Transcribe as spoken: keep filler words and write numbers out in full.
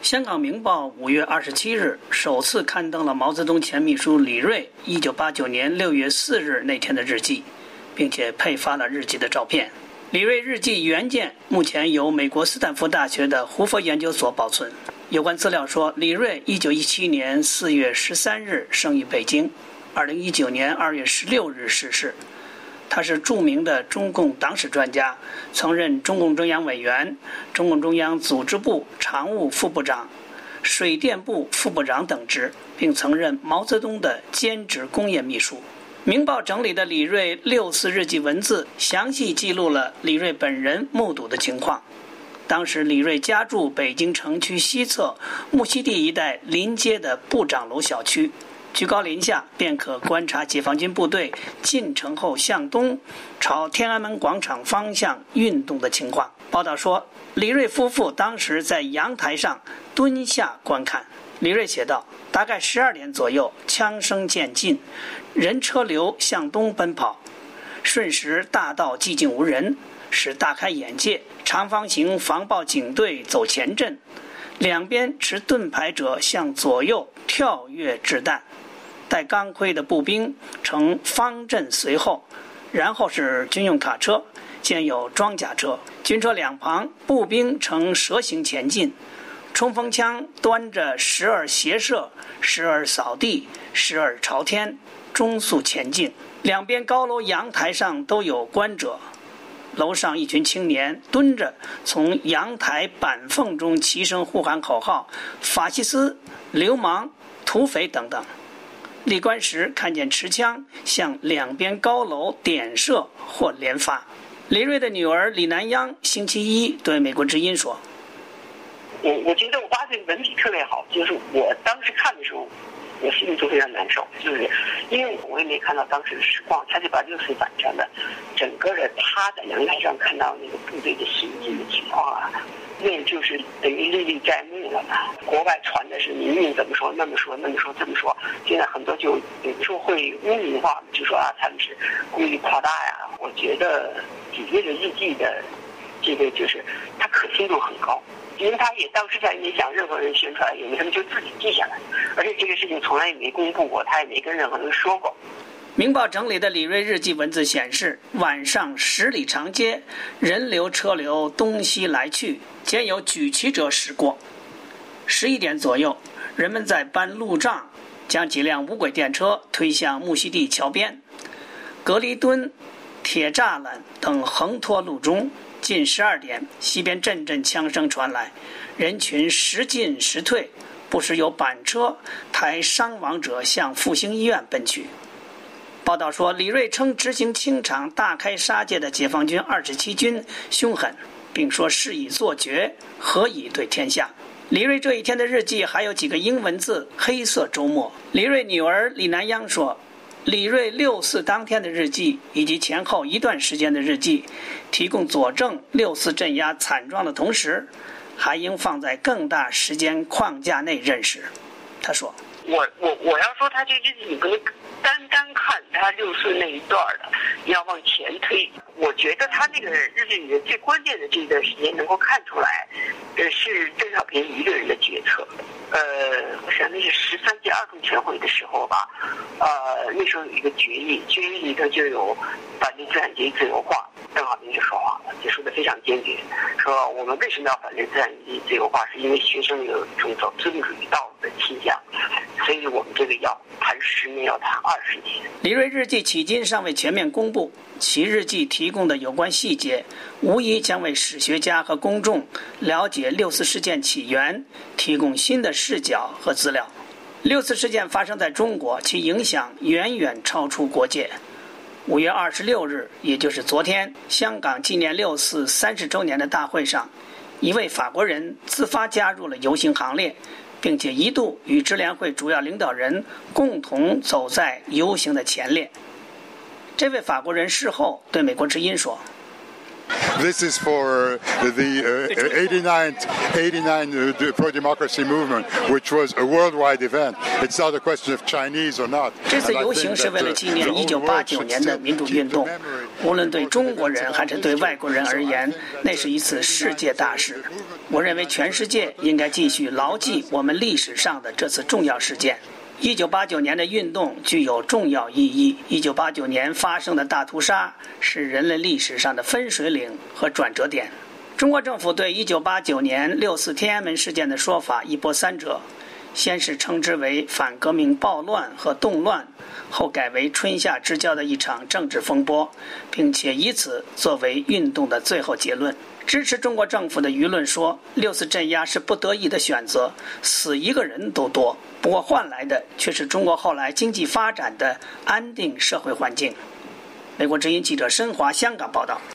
香港明报五月二十七日首次刊登了毛泽东前秘书李锐一九八九年六月四日那天的日记，并且配发了日记的照片。李锐日记原件目前由美国斯坦福大学的胡佛研究所保存。有关资料说，李锐一九一七年四月十三日生于北京，二零一九年二月十六日逝世。他是著名的中共党史专家，曾任中共中央委员、中共中央组织部常务副部长、水电部副部长等职，并曾任毛泽东的兼职工业秘书。明报整理的李锐六四日记文字详细记录了李锐本人目睹的情况。当时李锐家住北京城区西侧木樨地一带临街的部长楼小区，居高临下便可观察解放军部队进城后向东朝天安门广场方向运动的情况。报道说，李锐夫妇当时在阳台上蹲下观看。李锐写道，大概十二点左右，枪声渐近，人车流向东奔跑，瞬时大道寂静无人，使大开眼界。长方形防暴警队走前阵，两边持盾牌者向左右跳跃掷弹，带钢盔的步兵呈方阵随后，然后是军用卡车，兼有装甲车，军车两旁步兵呈蛇形前进，冲锋枪端着时而斜射，时而扫地，时而朝天，中速前进。两边高楼阳台上都有观者，楼上一群青年蹲着，从阳台板缝中齐声呼喊口号：法西斯、流氓、土匪等等。历观时看见持枪向两边高楼点射或连发。李锐的女儿李南央星期一对美国之音说， 我我觉得我爸这个文笔特别好，就是我当时看的时候我心里就非常难受，就是因为我也没看到当时的实况，他就把六四反战的整个的他在阳台上看到那个部队的行进的情况啊，那就是等于历历在目了嘛。国外传的是民运怎么说那么说那么说这么说，现在很多就有的时候会污名化，就说啊他们是故意夸大呀。我觉得几月的日记的这个就是它可信度很高。因为他也当时他也没向任何人宣传，也没什么，就自己记下来，而且这个事情从来也没公布过，他也没跟任何人说过。 明报整理的李锐日记文字显示，晚上十里长街，人流车流东西来去，兼有举旗者驶过。十一点左右，人们在搬路障，将几辆无轨电车推向木樨地桥边，隔离墩、铁栅栏等横拖路中。近十二点，西边阵阵枪声传来，人群时进时退，不时有板车抬伤亡者向复兴医院奔去。报道说，李锐称执行清场大开杀戒的解放军二十七军凶狠，并说事已做绝，何以对天下。李锐这一天的日记还有几个英文字，黑色周末。李锐女儿李南央说，李锐六四当天的日记以及前后一段时间的日记，提供佐证六四镇压惨状的同时，还应放在更大时间框架内认识。他说， 我我我要说他这日记，你不能单单看他六四那一段的，你要往前推。我觉得他那个日记里的最关键的这段时间能够看出来，呃，是邓小平一个人的决策。呃，我想那是十三届二中全会的时候吧，呃，那时候有一个决议，决议里头就有反对资产阶级自由化，邓小平就说话了，就说的非常坚决，说我们为什么要反对资产阶级自由化，是因为学生有一种走资本主义道路的倾向，所以我们这个要谈十年，要谈二十年。 李锐日记迄今尚未全面公布，其日记提供的有关细节，无疑将为史学家和公众了解六四事件起源提供新的视角和资料。六四事件发生在中国，其影响远远超出国界。五月二十六日，也就是昨天，香港纪念六四三十周年的大会上，一位法国人自发加入了游行行列，并且一度与支联会主要领导人共同走在游行的前列。这位法国人事后对美国之音说， This is for the uh, eighty-ninth, eighty-nine uh, pro-democracy movement, which was a worldwide event. It's not a question of Chinese or not. 这次游行是为了纪念一九八九年的民主运动，无论对中国人还是对外国人而言，那是一次世界大事。我认为全世界应该继续牢记我们历史上的这次重要事件。一九八九年的运动具有重要意义。一九八九年发生的大屠杀是人类历史上的分水岭和转折点。中国政府对一九八九年六四天安门事件的说法一波三折，先是称之为反革命暴乱和动乱，后改为春夏之交的一场政治风波，并且以此作为运动的最后结论。支持中国政府的舆论说，六四镇压是不得已的选择，死一个人都多，不过换来的却是中国后来经济发展的安定社会环境。美国之音记者申华香港报道。